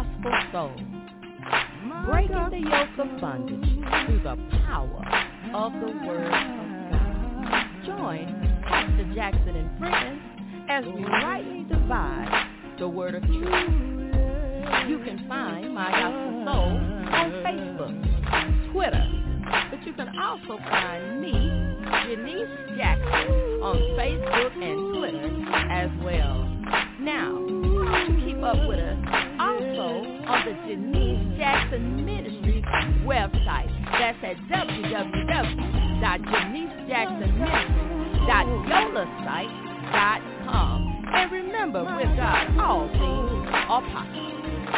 Gospel Soul, breaking the yoke of bondage through the power of the Word of God. Join Pastor Jackson and friends as we rightly divide the Word of Truth. You can find My Gospel Soul on Facebook, Twitter, but you can also find me, Janice Jackson, on Facebook and Twitter as well. Now, to keep up with us, also on the Janice Jackson Ministries website. That's at www.janicejacksonministries.yolasite.com. And remember, with God, all things are possible.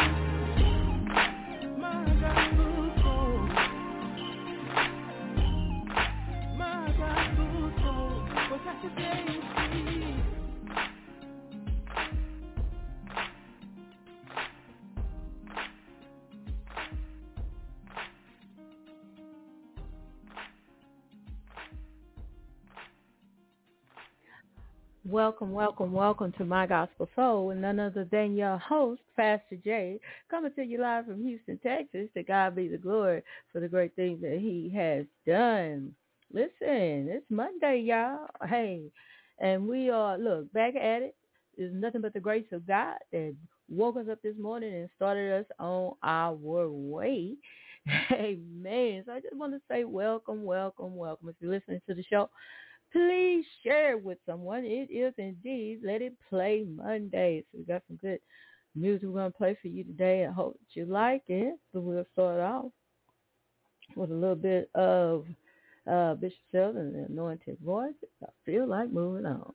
Welcome to My Gospel Soul, with none other than your host, Pastor J, coming to you live from Houston, Texas. To God be the glory for the great things that he has done. Listen, it's Monday, y'all. Hey, and we are, back at it. It's nothing but the grace of God that woke us up this morning and started us on our way. Amen. So I just want to say welcome. If you're listening to the show, please share it with someone. It is indeed Let It Play Monday. So we got some good music we're going to play for you today. I hope that you like it. So we'll start off with a little bit of Bishop Sheldon and the Anointed Voice. I feel like moving on.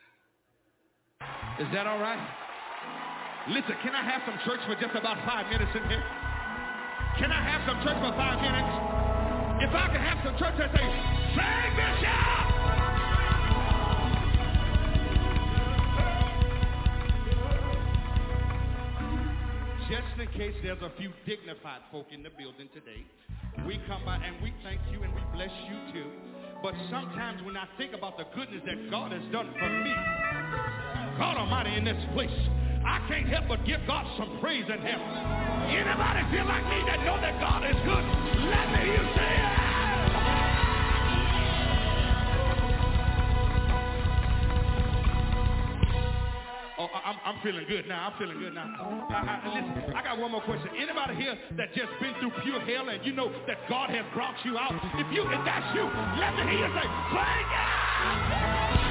Is that all right? Listen, can I have some church for just about 5 minutes in here? Can I have some church for 5 minutes? If I can have some church that say, "Sing, Bishop!" Just in case there's a few dignified folk in the building today, we come by and we thank you and we bless you too. But sometimes when I think about the goodness that God has done for me, God Almighty, in this place, I can't help but give God some praise in Him. Anybody feel like me that know that God is good? Let me hear you say it. Oh, I'm feeling good now. Listen, I got one more question. Anybody here that just been through pure hell and you know that God has brought you out? If that's you, let me hear you say, "Thank God!"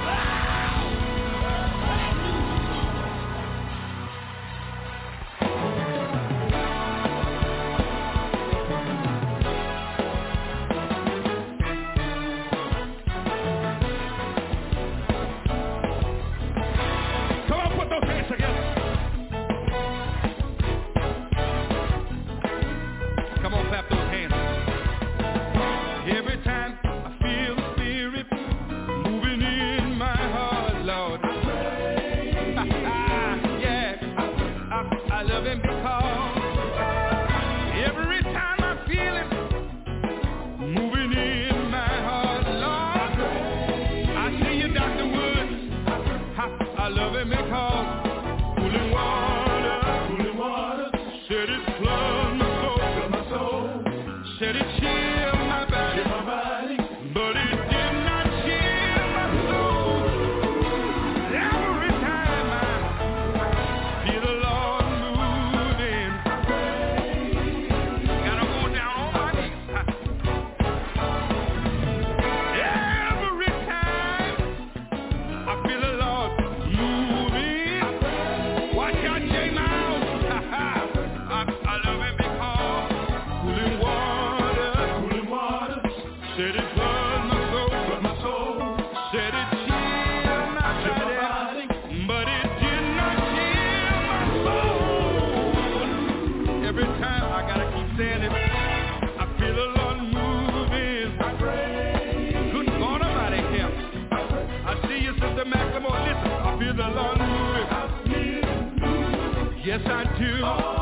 Yes, I do.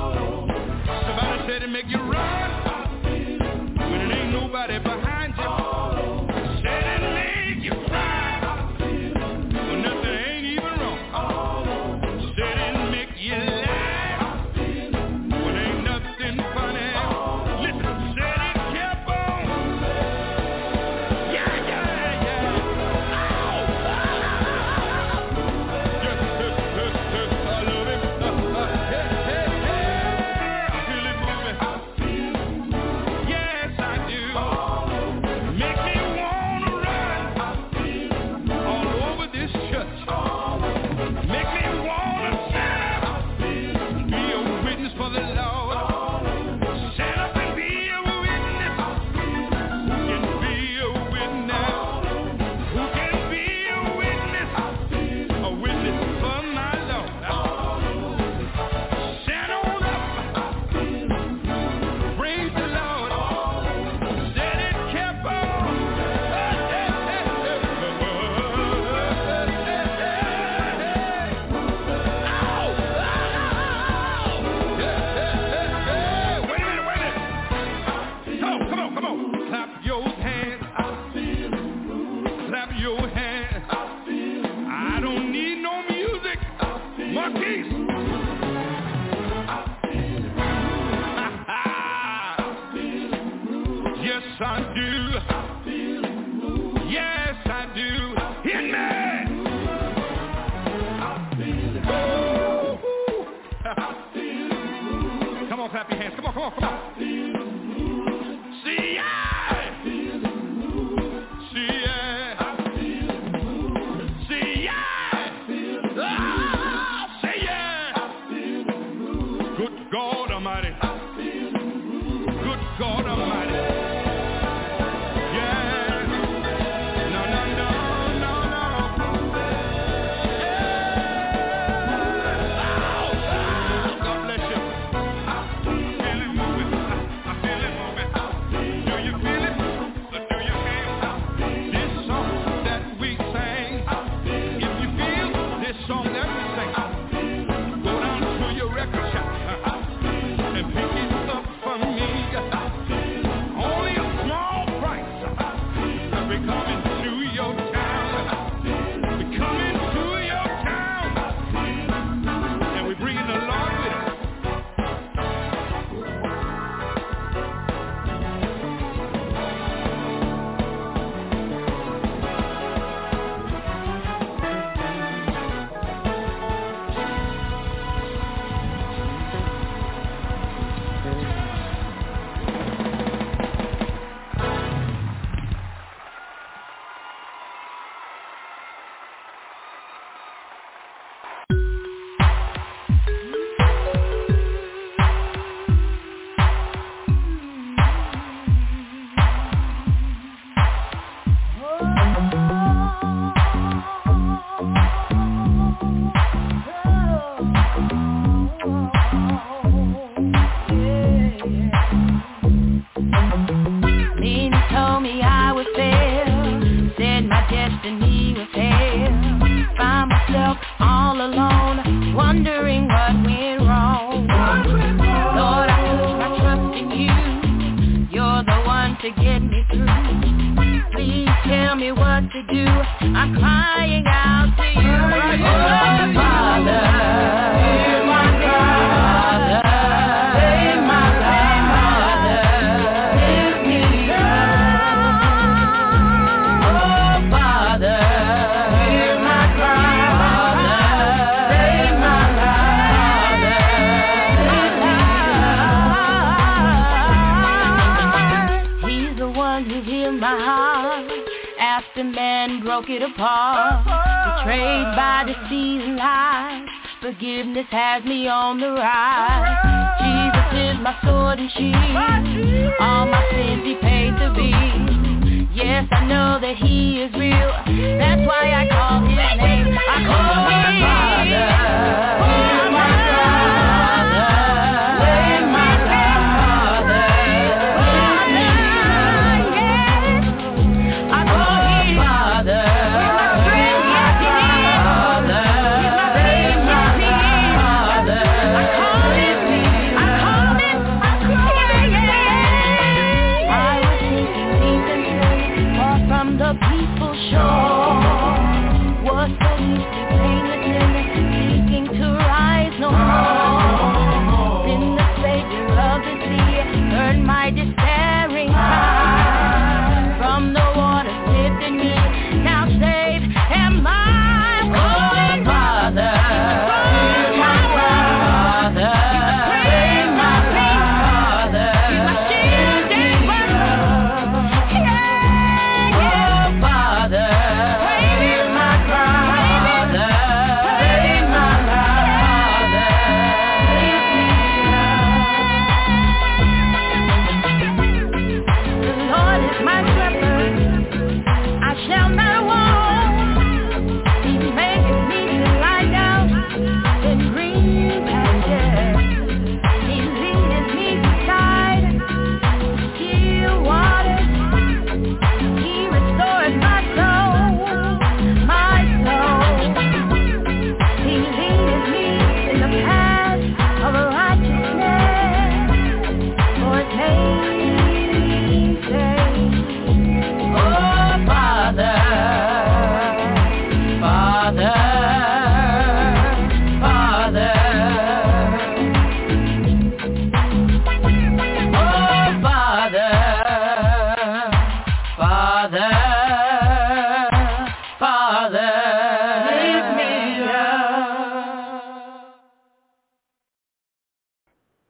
Somebody said it make you run when it ain't nobody behind you. Said it make you cry when nothing ain't even wrong. Said it make you laugh I do. Yes, I do. In me. Come on, clap your hands. Come on, come on, come on. See, yeah. See, yeah. See, yeah. Say, yeah. Good God Almighty. Good God Almighty. Yeah. No, no, no, no, no. Yeah. God bless you. I feel it moving. I feel it moving. Do you feel it? Or do you feel this song that we sing? If you feel this song that we sing, go down to your record shop and pick it up for me. Only a small price. We're coming to your town. We're coming to your town. And we're bringing the Lord with us. Many told me I would fail, said my destiny was hell. Found myself all alone, wondering what went wrong. Lord, I put my trust in you. You're the one to get me through. Please tell me what to do. I'm crying out to you. Oh, Father, hear my cry. Save my Father, give me oh, Father, hear my cry. Save my Father. He's the one who healed my heart after man broke it apart. Betrayed by deceit and lies, forgiveness has me on the rise. Jesus is my sword and shield, all my sins he paid the bill. Yes, I know that he is real, that's why I call his name. I call him Father, hear my Father, save my Father, give me I call him Father, he's my strength, yes he is. He's my save my Father, I call him, I call him, I was sinking deep in sin, far from the peaceful shore. Was so used to pain and sin, seeking to rise no more.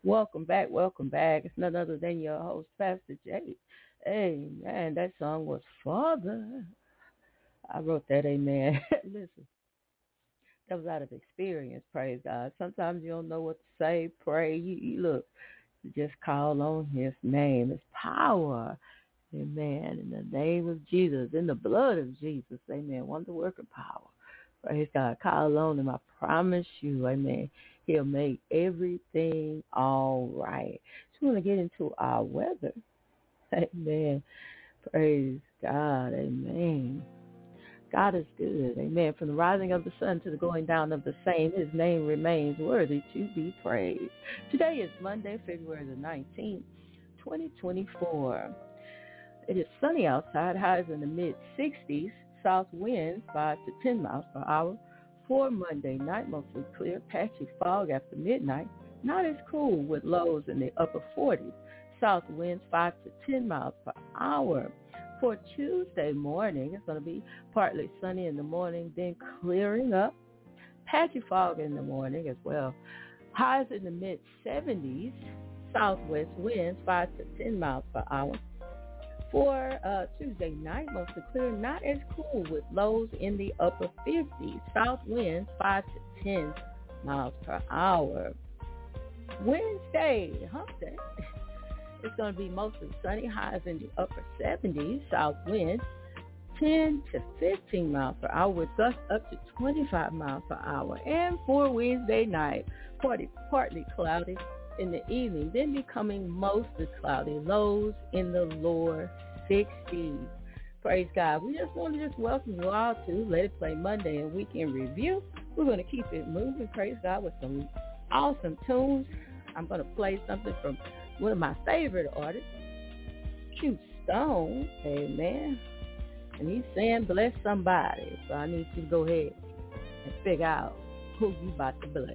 Welcome back, welcome back. It's none other than your host, Pastor Jay. Amen. That song was Father. I wrote that, amen. Listen, that was out of experience, praise God. Sometimes you don't know what to say, pray. You look, you just call on his name. His power, amen. In the name of Jesus, in the blood of Jesus, amen. Wonder working power. Praise God. Call on him. I promise you, amen. He'll make everything all right. Just want to get into our weather. Amen. Praise God. Amen. God is good. Amen. From the rising of the sun to the going down of the same, his name remains worthy to be praised. Today is Monday, February the 19th, 2024. It is sunny outside. Highs in the mid-60s. South winds 5 to 10 miles per hour. For Monday night, mostly clear, patchy fog after midnight. Not as cool with lows in the upper 40s. South winds 5 to 10 miles per hour. For Tuesday morning, it's going to be partly sunny in the morning, then clearing up. Patchy fog in the morning as well. Highs in the mid-70s. Southwest winds 5 to 10 miles per hour. For Tuesday night, mostly clear, not as cool with lows in the upper 50s. South winds 5 to 10 miles per hour. Wednesday, hump day, it's going to be mostly sunny, highs in the upper 70s. South winds 10 to 15 miles per hour with gusts up to 25 miles per hour. And for Wednesday night, partly cloudy in the evening, then becoming mostly cloudy, lows in the lower 60s. Praise God. We just want to welcome you all to Let It Play Monday and Weekend Review. We're going to keep it moving, praise God, with some awesome tunes. I'm going to play something from one of my favorite artists, Q Stone, amen. And he's saying bless somebody. So I need you to go ahead and figure out who you about to bless.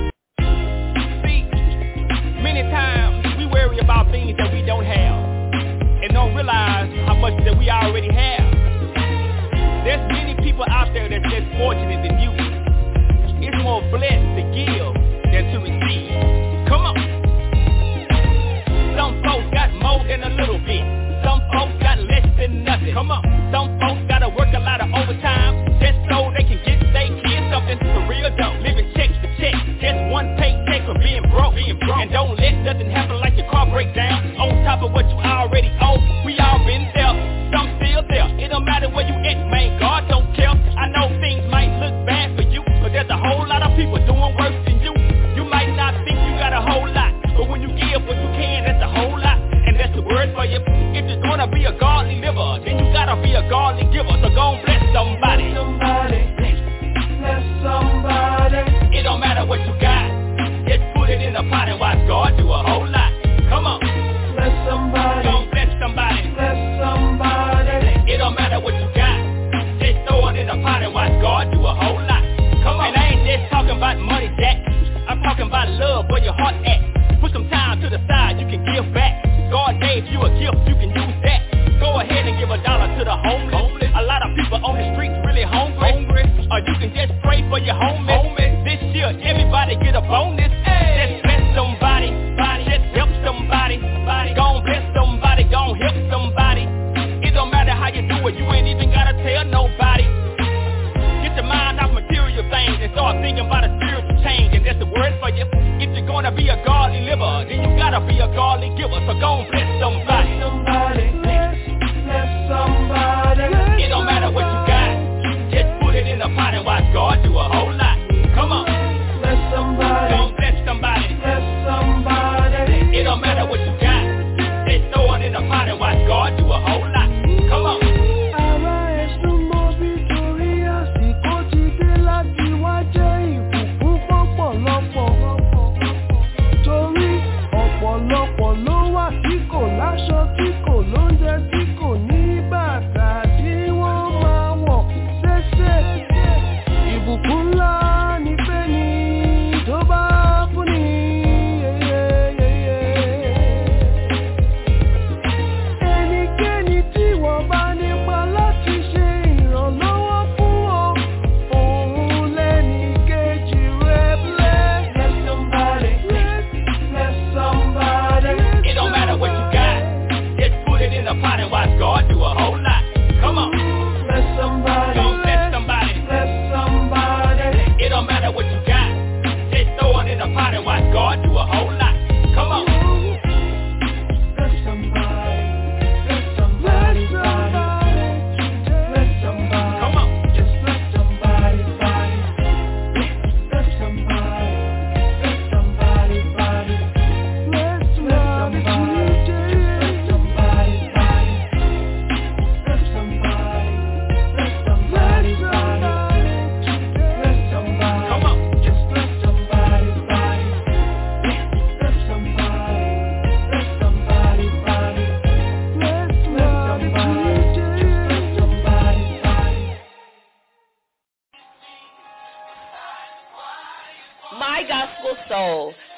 Many times we worry about things that we don't have and don't realize how much that we already have. There's many people out there that's less fortunate than you. It's more blessed to give than to receive. Come on. Some folks got more than a little bit. Some folks got less than nothing. Come on. Some folks gotta work a lot of overtime just so they can get their kids something for real dough. Living check to check, just one paycheck from being broke. And don't let nothing happen like your car break down on top of what you already owe. We all been there, some still there. It don't matter where you at, man, God don't care. I know things might look bad for you, but there's a whole lot of people doing worse than you. You might not think you got a whole lot, but when you give what you can, that's a whole lot. And that's the word for you. If you're gonna be a godly liver, then you gotta be a godly giver. So go and bless somebody. Bless somebody. It don't matter what you got, just put it in a pot and watch God do a whole lot. Come on. Bless somebody. Don't bless somebody. Bless somebody. It don't matter what you got, just throw it in a pot and watch God do a whole lot. Come on. And I ain't just talking about money, Jack. I'm talking about love, where your heart at. Put some time to the side, you can give back. God gave you a gift, you can use that. Go ahead and give $1 to the homeless. A lot of people on the streets really hungry. Or you can just pray for your homies. This year, everybody get a bonus. Just bless somebody. Just help somebody. Gon' bless somebody. Gon' help somebody. It don't matter how you do it. You ain't even gotta tell nobody. Get your mind off material things and start thinking about a spiritual change. And that's the word for you. If you're gonna be a godly liver, then you gotta be a godly giver. So gon' bless somebody. Bless somebody. It don't matter what you got, just put it in a pot and watch God do a whole lot. Come on. Bless somebody. Gon' bless somebody. Bless somebody. It don't matter what you got, just throw it in a pot and watch God do a whole lot. Come on. Torí ọ̀pọ̀lọpọ̀ ló wà tí kò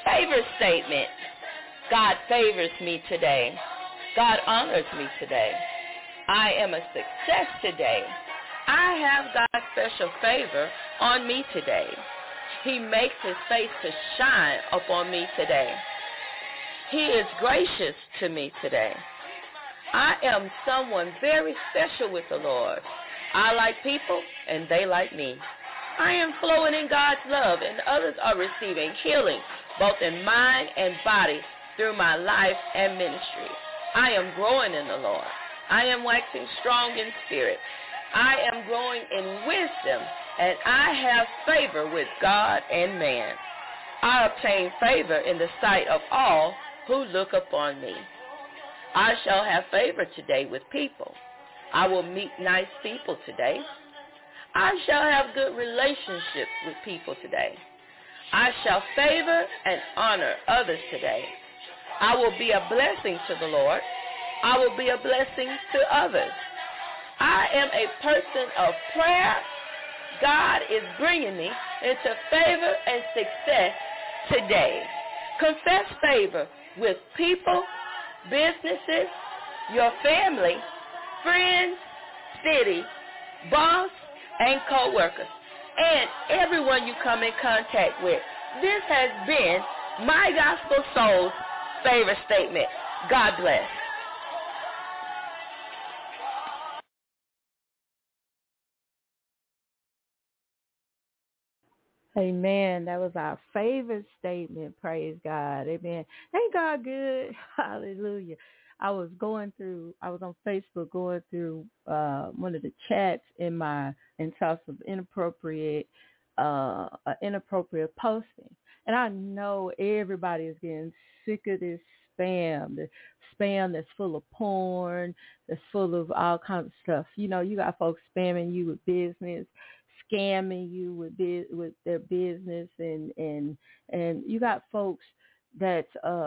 Favor statement. God favors me today. God honors me today. I am a success today. I have God's special favor on me today. He makes his face to shine upon me today. He is gracious to me today. I am someone very special with the Lord. I like people, and they like me. I am flowing in God's love, and others are receiving healing, both in mind and body, through my life and ministry. I am growing in the Lord. I am waxing strong in spirit. I am growing in wisdom, and I have favor with God and man. I obtain favor in the sight of all who look upon me. I shall have favor today with people. I will meet nice people today. I shall have good relationships with people today. I shall favor and honor others today. I will be a blessing to the Lord. I will be a blessing to others. I am a person of prayer. God is bringing me into favor and success today. Confess favor with people, businesses, your family, friends, city, boss, and co-workers, and everyone you come in contact with. This has been My Gospel Soul's favor statement. God bless. Amen. That was our favorite statement. Praise God. Amen. Ain't God good? Hallelujah. I was on Facebook going through one of the chats in talks of inappropriate posting. And I know everybody is getting sick of this spam, the spam that's full of porn, that's full of all kinds of stuff. You know, you got folks spamming you with business, scamming you with their business, and you got folks that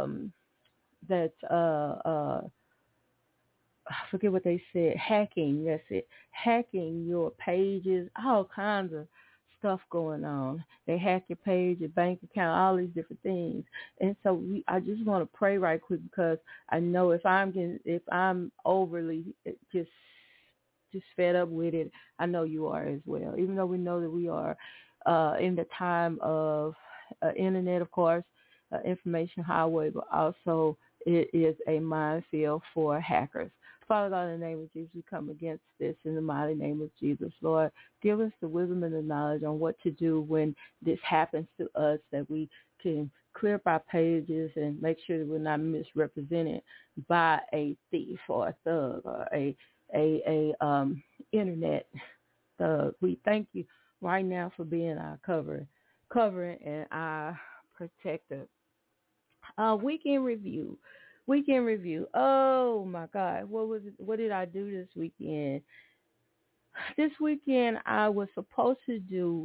I forget what they said, hacking, that's it, hacking your pages, all kinds of stuff going on. They hack your page, your bank account, all these different things. And so I just want to pray right quick, because I know if I'm overly just fed up with it, I know you are as well. Even though we know that we are in the time of internet, of course, information highway, but also it is a minefield for hackers. Father God, in the name of Jesus, we come against this in the mighty name of Jesus. Lord, give us the wisdom and the knowledge on what to do when this happens to us, that we can clear up our pages and make sure that we're not misrepresented by a thief or a thug or a internet thug. We thank you right now for being our covering and our protector. Weekend review. Oh my God, what did I do this weekend? This weekend I was supposed to do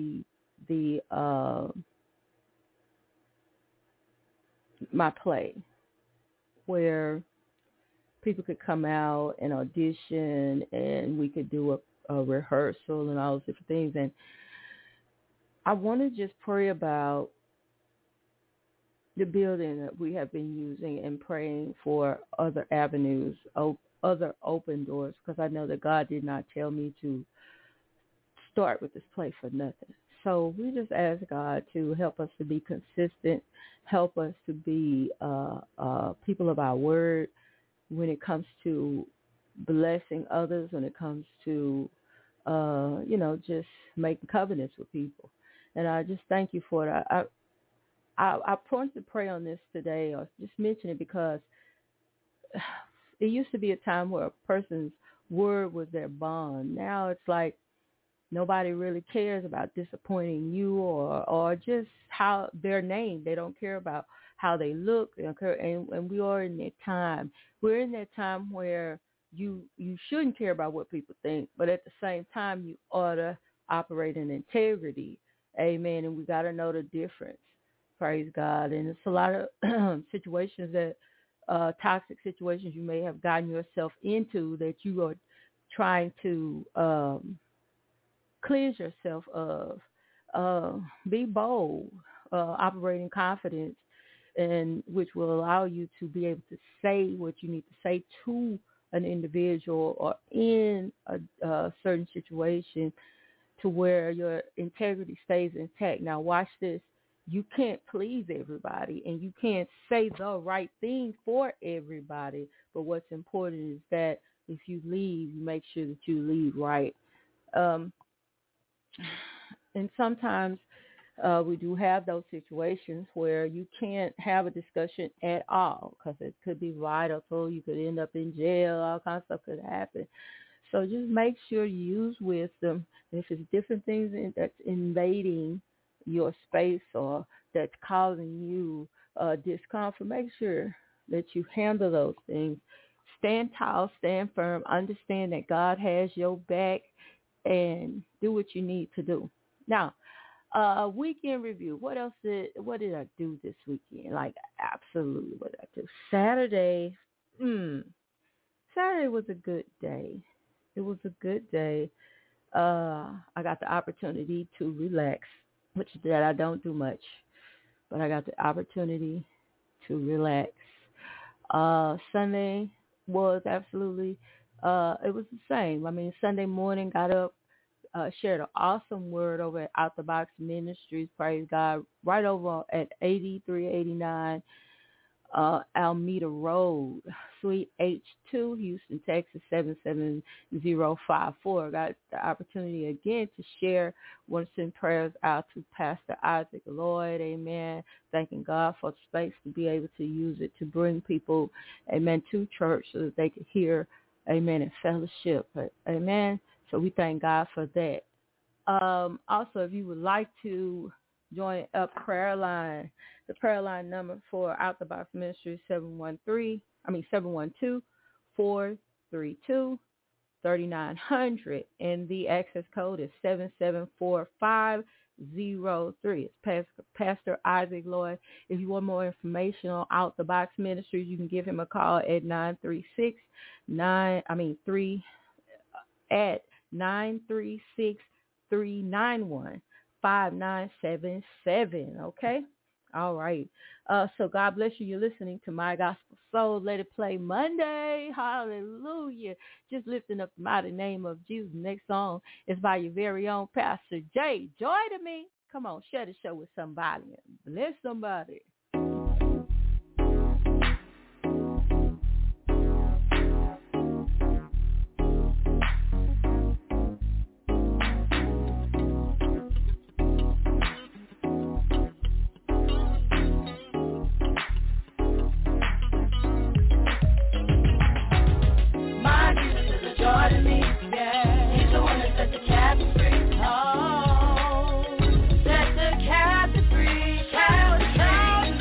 my play, where people could come out and audition, and we could do a rehearsal and all those different things. And I want to just pray about the building that we have been using and praying for other avenues, other open doors, because I know that God did not tell me to start with this place for nothing. So we just ask God to help us to be consistent, help us to be people of our word when it comes to blessing others, when it comes to, just making covenants with people. And I just thank you for it. I wanted to pray on this today, or just mention it, because it used to be a time where a person's word was their bond. Now it's like nobody really cares about disappointing you or just how their name. They don't care about how they look. They don't care. And we are in that time. We're in that time where you shouldn't care about what people think, but at the same time, you ought to operate in integrity. Amen. And we got to know the difference. Praise God. And it's a lot of situations that, toxic situations you may have gotten yourself into, that you are trying to cleanse yourself of. Be bold. operating confidence, and which will allow you to be able to say what you need to say to an individual or in a certain situation to where your integrity stays intact. Now, watch this. You can't please everybody, and you can't say the right thing for everybody. But what's important is that if you leave, you make sure that you leave right. And sometimes we do have those situations where you can't have a discussion at all because it could be vital. You could end up in jail. All kinds of stuff could happen. So just make sure you use wisdom. And if it's different things that's invading your space or that's causing you discomfort, make sure that you handle those things. Stand tall, stand firm, understand that God has your back, and do what you need to do. Now, weekend review. What did I do this weekend? Like, absolutely, what did I do? Saturday was a good day. It was a good day. I got the opportunity to relax, which that I don't do much, but I got the opportunity to relax. Sunday was absolutely, it was the same. I mean, Sunday morning, got up, shared an awesome word over at Out the Box Ministries, praise God, right over at 8389 Alameda Road, Suite H2, Houston, Texas, 77054. Got the opportunity again to share. Want to send prayers out to Pastor Isaac Lloyd, amen. Thanking God for the space to be able to use it to bring people, amen, to church so that they could hear, amen, and fellowship, amen. So we thank God for that. Also, if you would like to join a prayer line, the prayer line number for Out the Box Ministry is 712-432-3900, and the access code is 774-503. It's Pastor Isaac Lloyd. If you want more information on Out the Box Ministries, you can give him a call at 936-391-5977, okay? All right. So God bless you. You're listening to My Gospel Soul. Let it play Monday. Hallelujah. Just lifting up the mighty name of Jesus. Next song is by your very own Pastor J. Joy to me. Come on, share the show with somebody. Bless somebody. Set the captive free, shout, shout.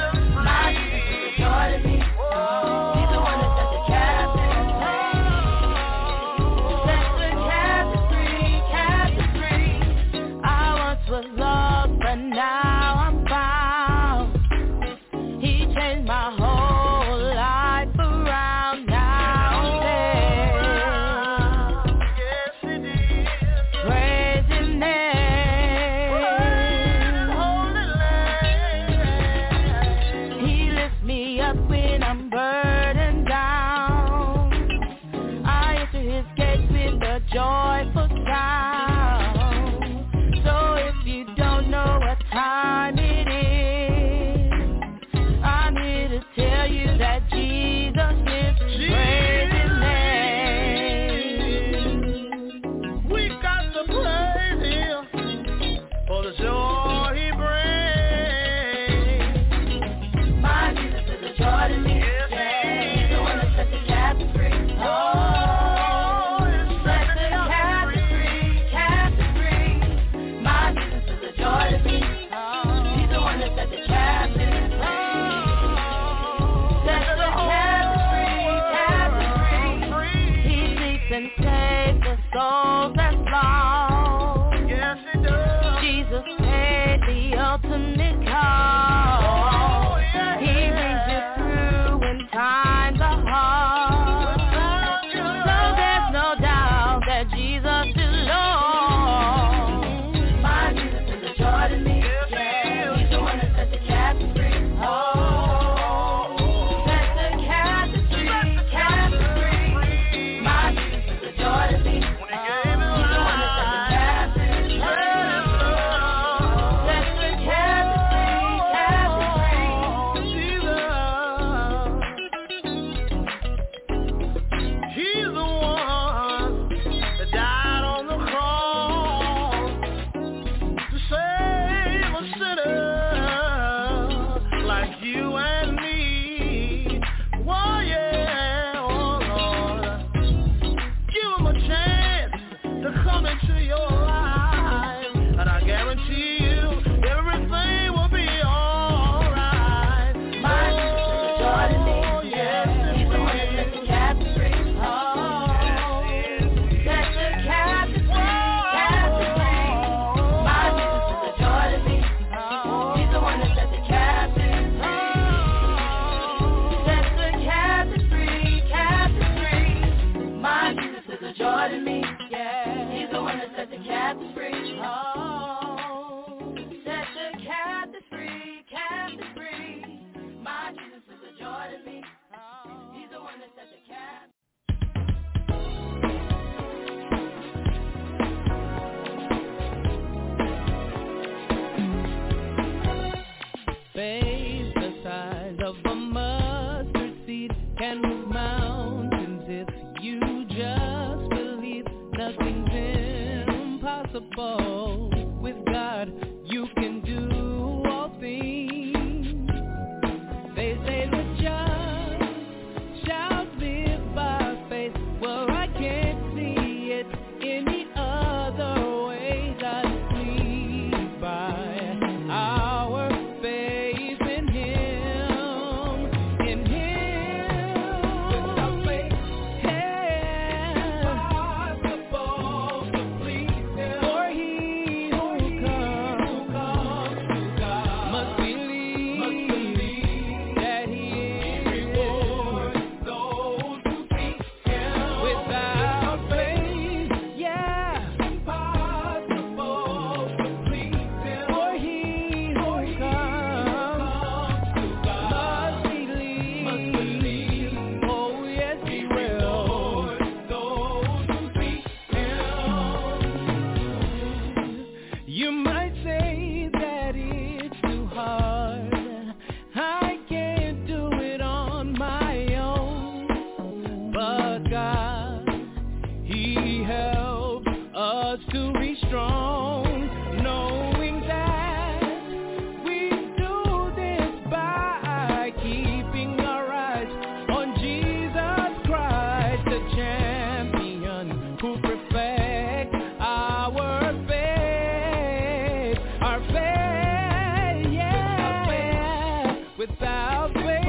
without faith.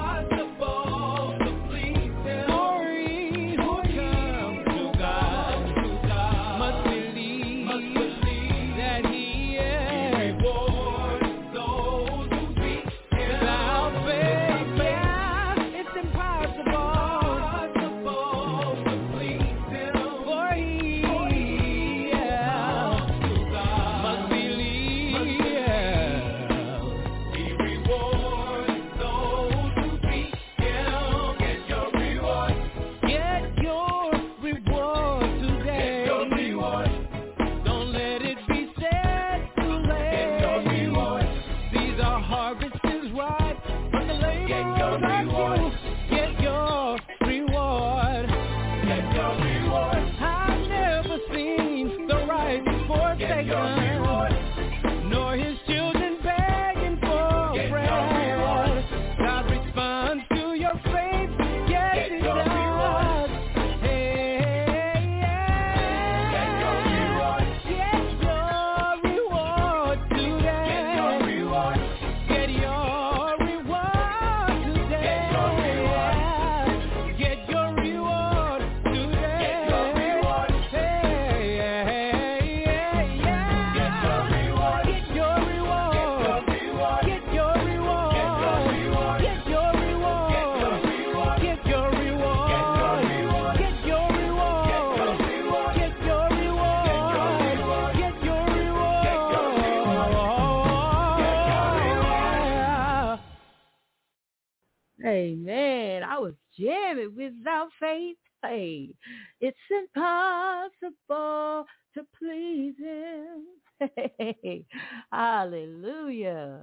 Amen. I was jamming without faith. Hey, it's impossible to please him. Hey, hallelujah.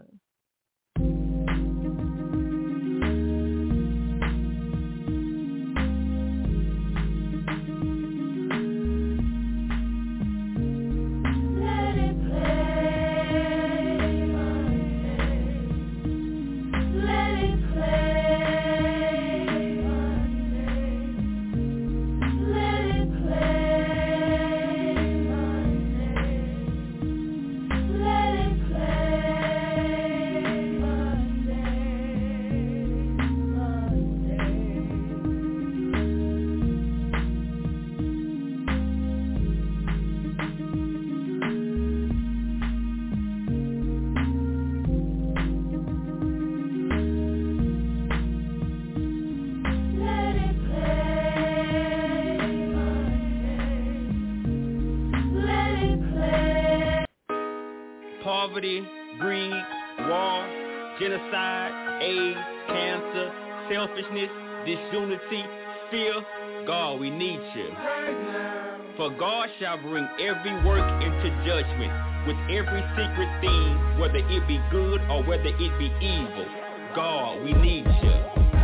Poverty, greed, war, genocide, AIDS, cancer, selfishness, disunity, fear. God, we need you. For God shall bring every work into judgment with every secret thing, whether it be good or whether it be evil. God, we need you.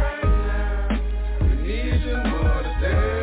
We need you more today.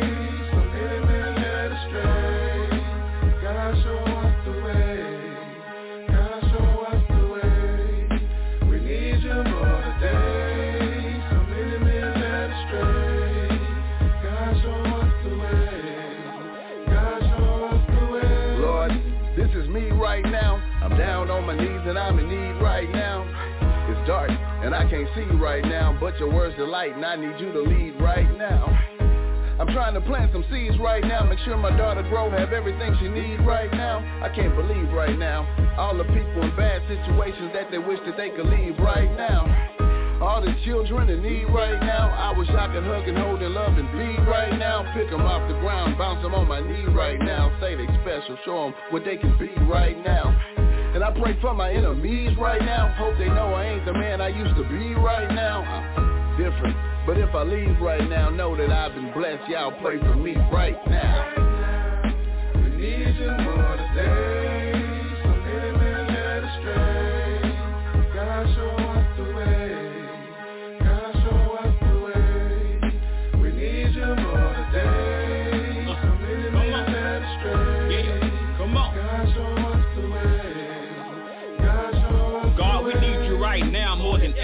And I'm in need right now. It's dark and I can't see you right now, but your words are light and I need you to lead right now. I'm trying to plant some seeds right now, make sure my daughter grow, have everything she needs right now. I can't believe right now all the people in bad situations that they wish that they could leave right now. All the children in need right now, I wish I could hug and hold and love and feed right now. Pick them off the ground, bounce them on my knee right now. Say they special, show them what they can be right now. And I pray for my enemies right now. Hope they know I ain't the man I used to be right now. I'm different, but if I leave right now, know that I've been blessed. Y'all pray for me right now. We need you more today. Some enemies led astray. God show us the way. God show us the way. We need you more today. Some enemies led astray. Yeah, come on. God show us the way. God, we need you right now more than ever. The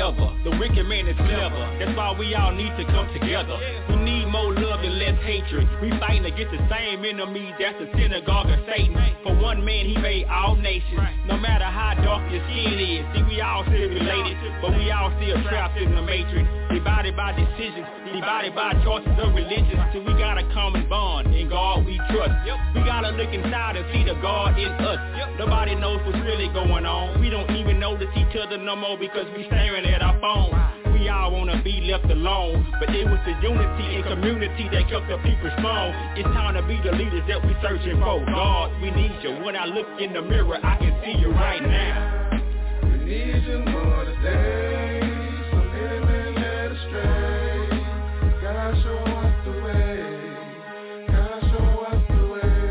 The wicked man is clever. That's why we all need to come together. We need more love and less hatred. We fighting against the same enemy. That's the synagogue of Satan. For one man, he made all nations. No matter how dark your skin is. See, we all still related, but we all still trapped in the matrix. Divided by decisions, divided by choices of religion. So we got a common bond. In God we trust. We gotta look inside and see the God in us. Nobody knows what's really going on. We don't even notice each other no more because we staring at our phone. We all wanna be left alone, but it was the unity and community that kept the people strong. It's time to be the leaders that we searching for. God, we need you. When I look in the mirror, I can see you right now. We need you more today. So many men led astray. God show us the way. God show us the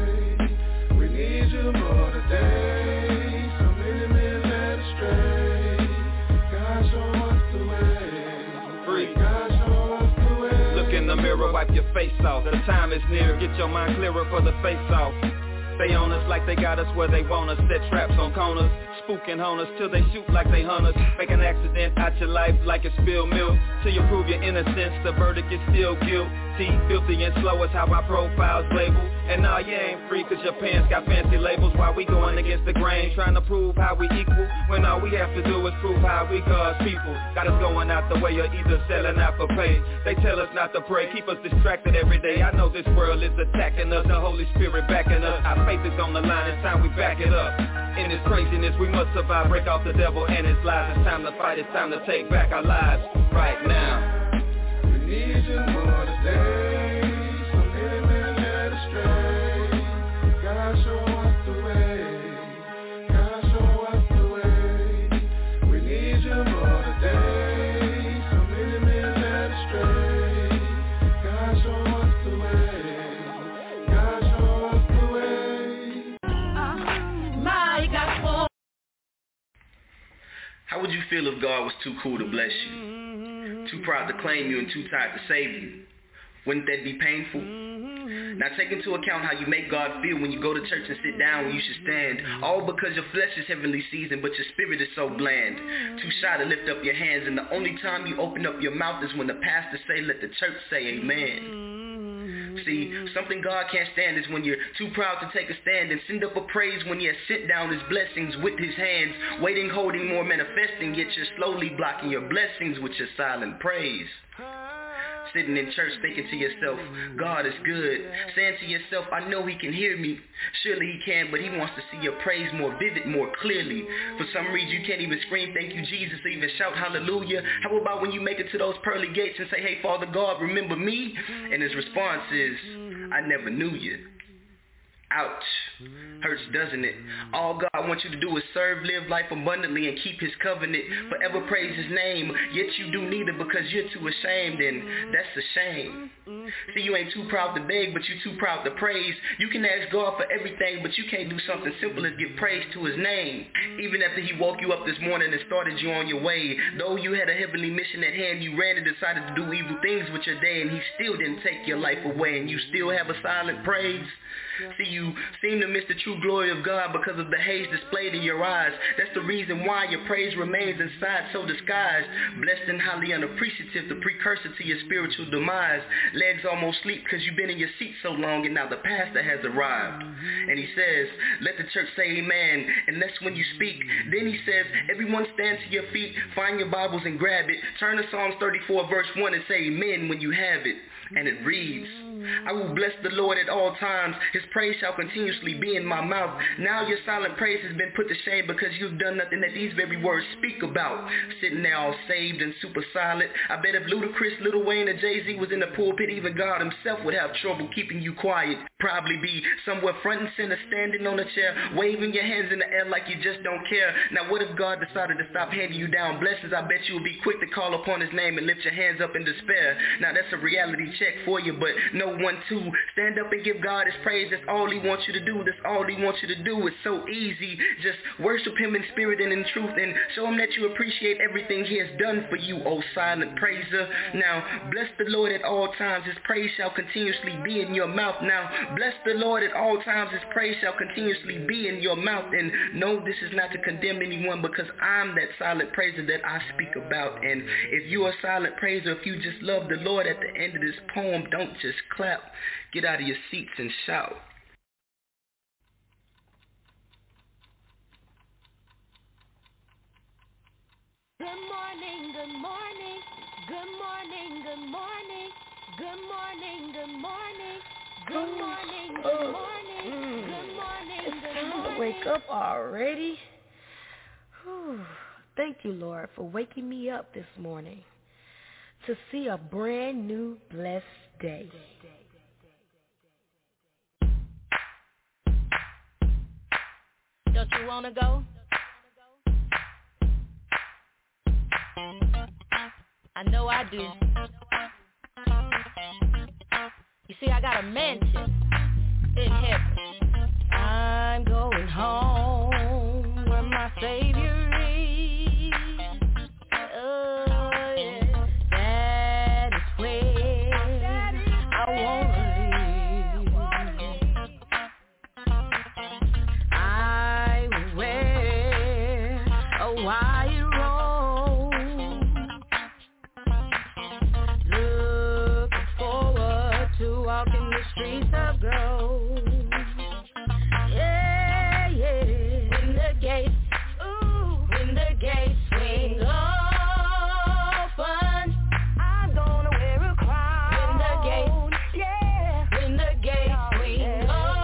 way. We need you more today. So many men led astray. God show us the way. Free. God show us the way. Look in the mirror, wipe your face off. The time is near, get your mind clearer for the face off. Stay on us like they got us where they want us. Set traps on corners, spooking on us till they shoot like they hunt us. Make an accident out your life like it's spilled milk. Till you prove your innocence, the verdict is still guilty. Filthy and slow is how our profiles label. And nah, you ain't free cause your pants got fancy labels. While we going against the grain, trying to prove how we equal, when all we have to do is prove how we God's people. Got us going out the way or either selling out for pay. They tell us not to pray, keep us distracted every day. I know this world is attacking us, the Holy Spirit backing us. Our faith is on the line, it's time we back it up. In this craziness we must survive, break off the devil and his lies. It's time to fight, it's time to take back our lives right now. We need you more today. So many men led astray. God show us the way. God show us the way. We need you more today. So many men led astray. God show us the way. God show us the way. My gospel. How would you feel if God was too cool to bless you? Too proud to claim you and too tired to save you? Wouldn't that be painful? Now take into account how you make God feel when you go to church and sit down when you should stand. All because your flesh is heavenly seasoned, but your spirit is so bland. Too shy to lift up your hands, and the only time you open up your mouth is when the pastor say, let the church say amen. See, something God can't stand is when you're too proud to take a stand and send up a praise when he has sent down his blessings with his hands, waiting, holding, more manifesting, yet you're slowly blocking your blessings with your silent praise. Sitting in church thinking to yourself, God is good. Saying to yourself, I know he can hear me. Surely he can, but he wants to see your praise more vivid, more clearly. For some reason you can't even scream thank you Jesus or even shout hallelujah. How about when you make it to those pearly gates and say, hey Father God, remember me? And his response is, I never knew you. Ouch. Hurts, doesn't it? All God wants you to do is serve, live life abundantly, and keep his covenant. Forever praise his name, yet you do neither because you're too ashamed, and that's a shame. See, you ain't too proud to beg, but you too proud to praise. You can ask God for everything, but you can't do something simple as give praise to his name. Even after he woke you up this morning and started you on your way, though you had a heavenly mission at hand, you ran and decided to do evil things with your day, and he still didn't take your life away, and you still have a silent praise. See, you seem to miss the true glory of God because of the haze displayed in your eyes. That's the reason why your praise remains inside so disguised. Blessed and highly unappreciative, the precursor to your spiritual demise. Legs almost sleep because you've been in your seat so long and now the pastor has arrived. And he says, let the church say amen. And that's when you speak. Then he says, everyone stand to your feet, find your Bibles and grab it. Turn to Psalms 34 verse 1 and say amen when you have it. And it reads, I will bless the Lord at all times. His praise shall continuously be in my mouth. Now your silent praise has been put to shame because you've done nothing that these very words speak about. Sitting there all saved and super silent. I bet if Ludacris, Lil Wayne, and Jay-Z was in the pulpit, even God himself would have trouble keeping you quiet. Probably be somewhere front and center, standing on a chair, waving your hands in the air like you just don't care. Now what if God decided to stop handing you down blessings? I bet you would be quick to call upon his name and lift your hands up in despair. Now that's a reality check for you, but know no one to stand up and give God his praise. That's all he wants you to do. That's all he wants you to do. It's so easy. Just worship him in spirit and in truth, and show him that you appreciate everything he has done for you, O silent praiser. Now, bless the Lord at all times. His praise shall continuously be in your mouth. Now, bless the Lord at all times. His praise shall continuously be in your mouth. And no, this is not to condemn anyone, because I'm that silent praiser that I speak about. And if you're a silent praiser, if you just love the Lord, at the end of this poem, don't just clap. Get out of your seats and shout. Good morning, good morning, good morning, good morning, good morning, good morning, good morning, good morning, good morning, It's good time morning. to wake up already. Whew. Thank you, Lord, for waking me up this morning to see a brand new blessed day. Don't you want to go? I know I do. You see, I got a mansion in heaven. I'm going home where my Savior is. Oh, yeah. That is where I want to live. I will wear a white robe, looking forward to walking the streets of gold. Yeah, yeah. When the gates, when the gates swing open, I'm gonna wear a crown. When the gates, yeah. When the gates swing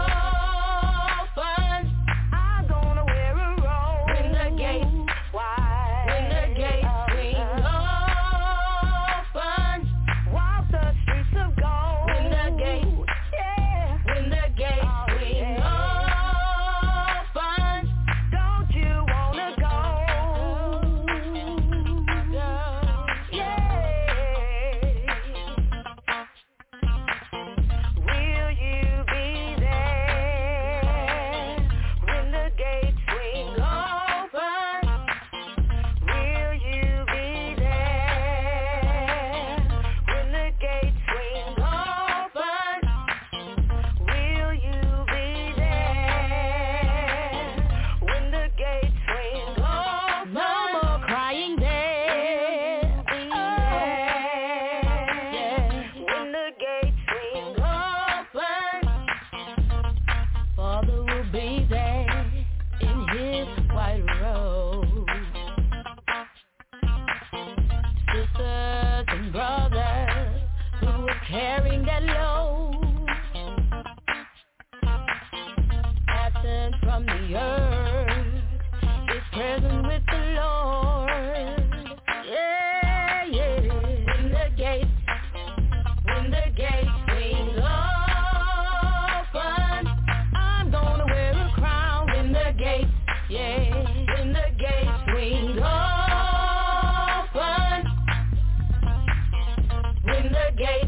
open, I'm gonna wear a robe. When the gates, why? When the gates swing open, walk the streets of gold. When the gates, yeah. When the gates swing open, don't you wanna go? Yeah. Will you be there when the gates swing open? Will you be there when the gates swing open? Will you be there when the gates swing open? No more crying there. When the gates swing open, Father will be there in his white robe. Sisters and brothers who are carrying that load, absent from the earth, is present with the Lord. Yeah, yeah. When the gates swing open, I'm gonna wear a crown. When the gates, yeah. When the gates swing open, when the gates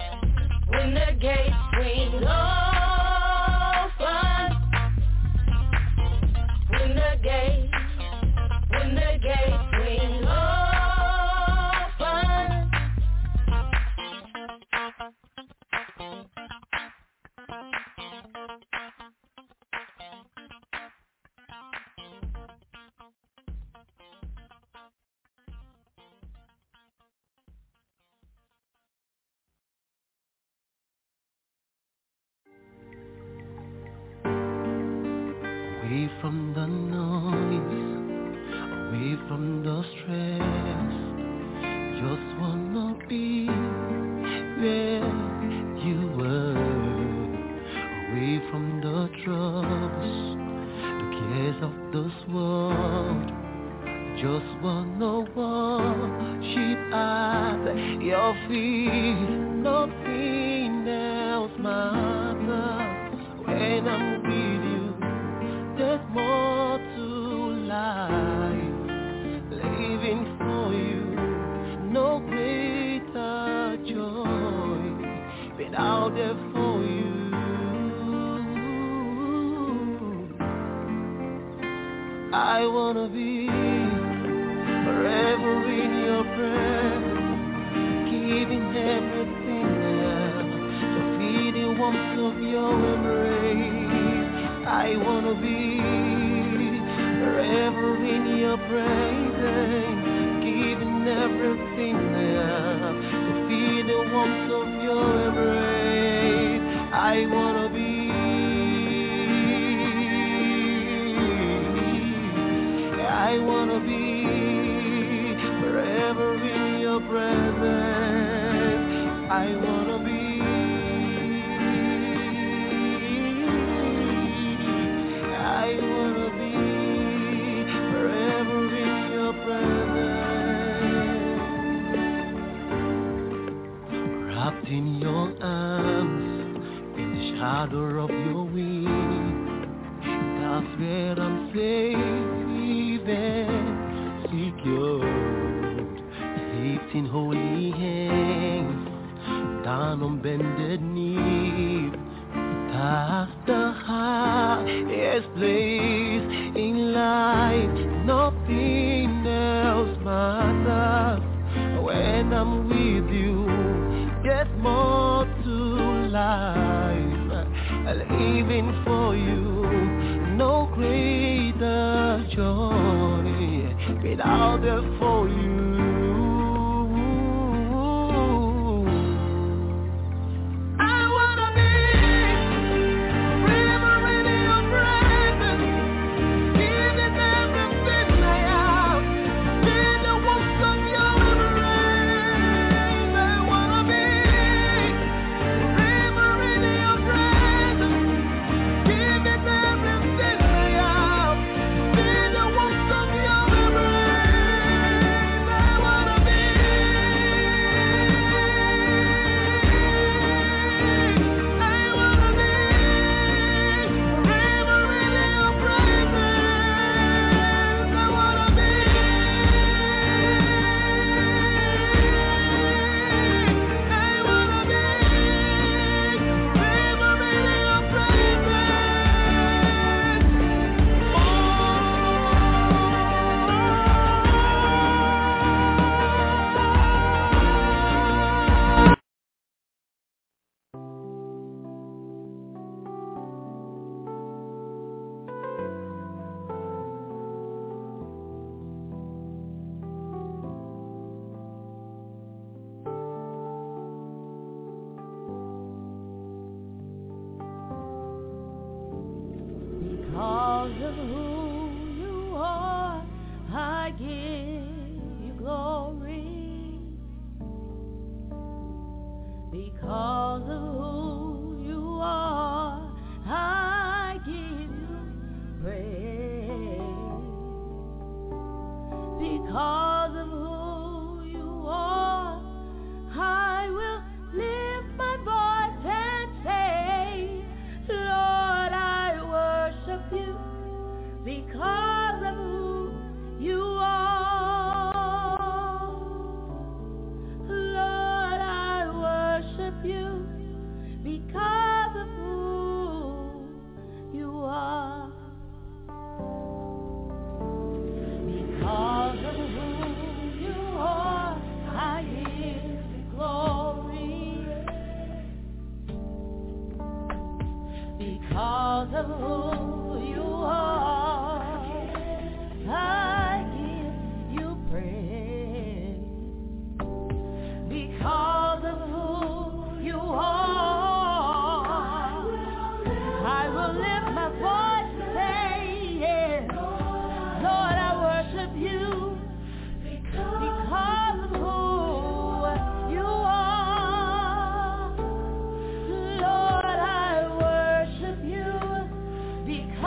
swing open, when the gates swing open. Away from the noise, away from the stress, just wanna be where you were. Away from the troubles, the cares of this world, just wanna worship at your feet. Nothing else matters when I'm with you. There's more to life, living for you, no greater joy. Without out there for you. I wanna be forever in your presence, giving everything to feel the warmth of your embrace. I wanna be forever in your presence, giving everything to feel the warmth of your embrace. I wanna be forever in your presence. I wanna be forever in your presence. Wrapped in your arms, in the shadow of your wings, that's where I'm safe, even secured, lifting holy hands, down on bended knee. That's the highest place in life. Nothing else matters. When I'm with you, there's more to life. Living for you, no greater joy without there for you. Because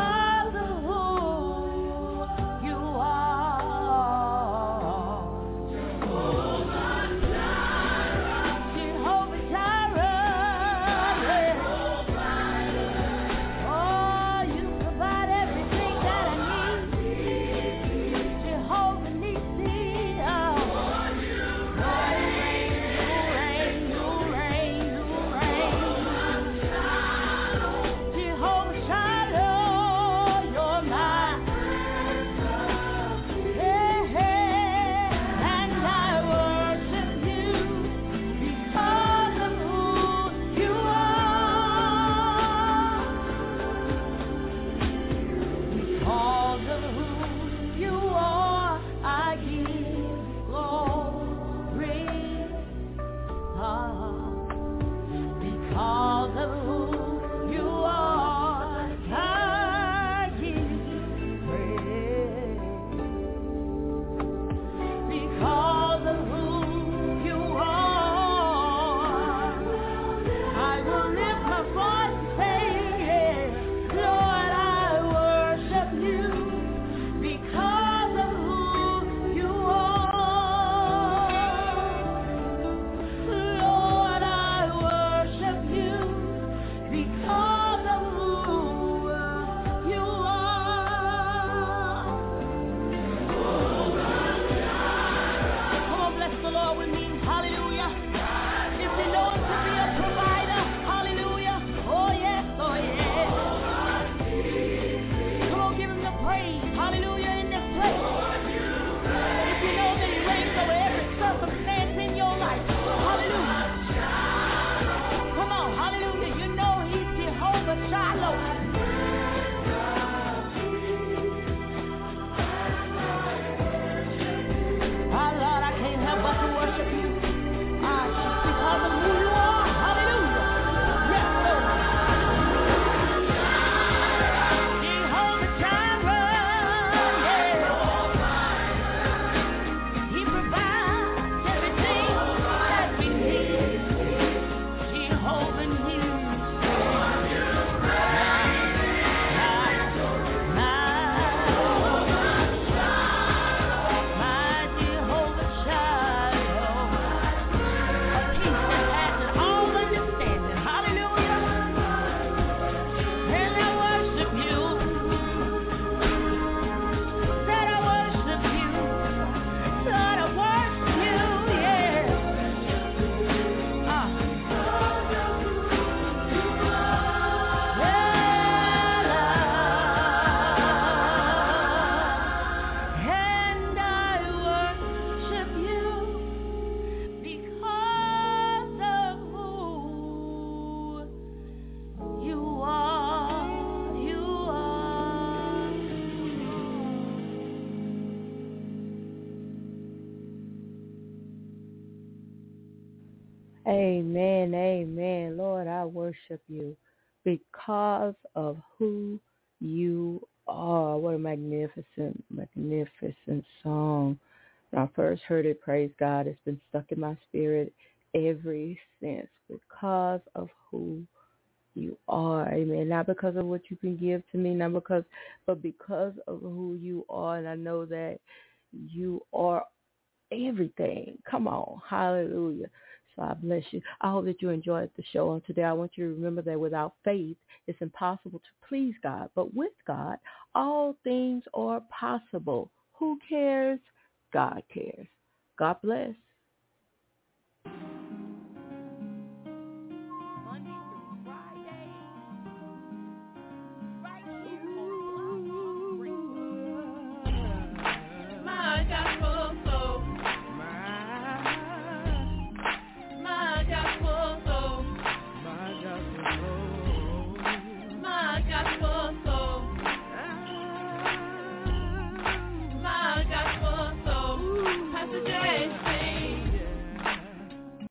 Amen, amen. Lord, I worship you because of who you are. What a magnificent, magnificent song. When I first heard it, praise God, it's been stuck in my spirit ever since because of who you are. Amen. Not because of what you can give to me, but because of who you are. And I know that you are everything. Come on. Hallelujah. So I bless you. I hope that you enjoyed the show on today. I want you to remember that without faith, it's impossible to please God. But with God, all things are possible. Who cares? God cares. God bless.